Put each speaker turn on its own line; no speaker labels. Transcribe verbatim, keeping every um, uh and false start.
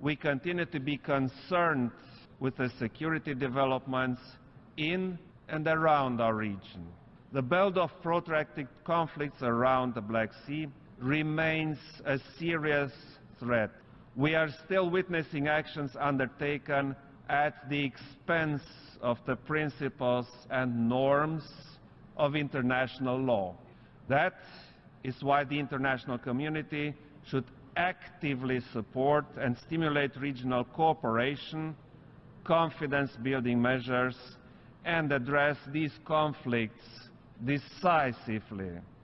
we continue to be concerned with the security developments in and around our region. The belt of protracted conflicts around the Black Sea remains a serious threat. We are still witnessing actions undertaken at the expense of the principles and norms of international law. That is why the international community should actively support and stimulate regional cooperation, confidence-building measures, and address these conflicts decisively.